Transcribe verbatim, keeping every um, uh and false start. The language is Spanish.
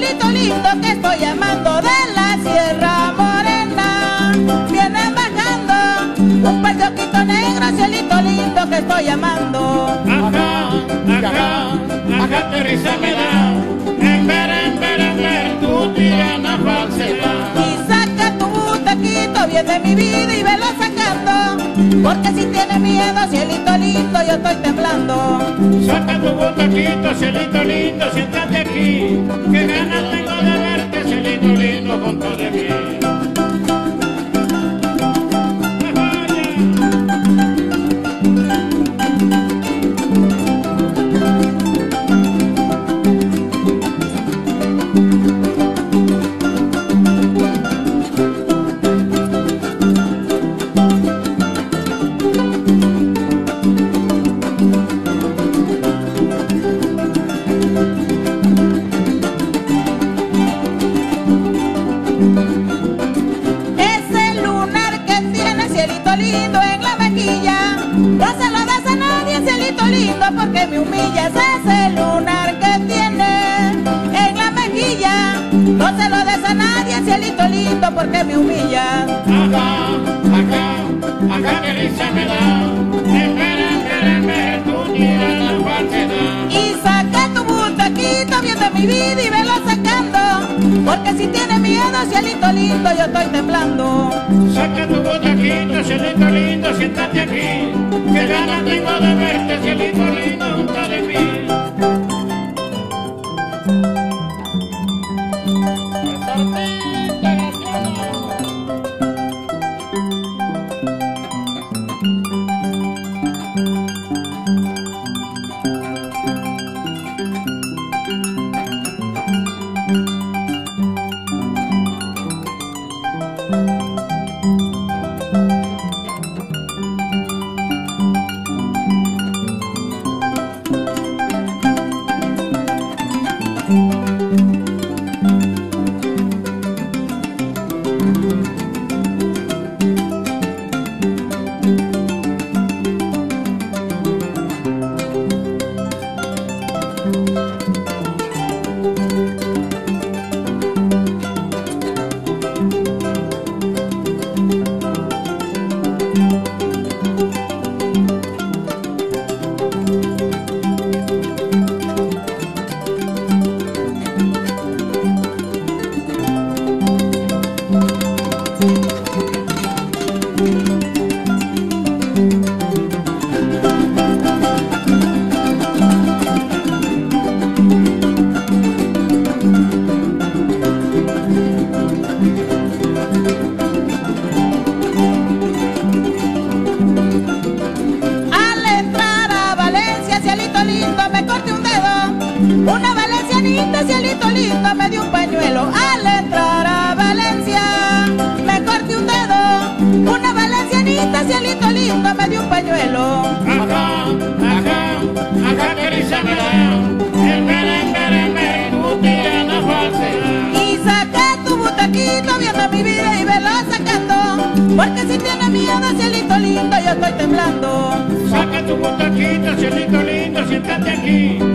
cielito lindo, que estoy llamando de la Sierra Morena. Vienen bajando un par de ojitos negros, cielito lindo, que estoy llamando. Ajá, ajá, ajá, qué risa me da. En ver, en ver, en ver, tu tirana falsedad. Y saca tu butaquito, viene mi vida y velo sacando. Porque si tienes miedo, cielito lindo, yo estoy temblando. Saca tu butaquito, cielito lindo, siéntate aquí. Qué ganas tengo de verte, cielito lindo, junto de mí. Porque me humillas, ese lunar que tiene en la mejilla. No se lo des a nadie, cielito lindo, porque me humillas. Ajá, ajá, ajá, qué risa me da. En ver, en ver, en ver, tu tirana falsedad. Y saca tu butaquito, viendo mi vida y velo sacando. Porque si tienes miedo, cielito lindo, yo estoy temblando. Saca tu butaquito, cielito lindo, siéntate aquí. Qué ganas tengo de verte, cielito lindo, junto de mí. Una valencianita, cielito lindo, me dio un pañuelo al entrar a Valencia. Me corté un dedo. Una valencianita, cielito lindo, me dio un pañuelo. Ajá, ajá, ajá, qué risa me da. En ver, en ver, en ver, tu tirana falsedad. Y saca tu butaquito, viendo mi vida y velo sacando. Porque si tienes miedo, cielito lindo, yo estoy temblando. Saca tu butaquito, cielito lindo, siéntate aquí.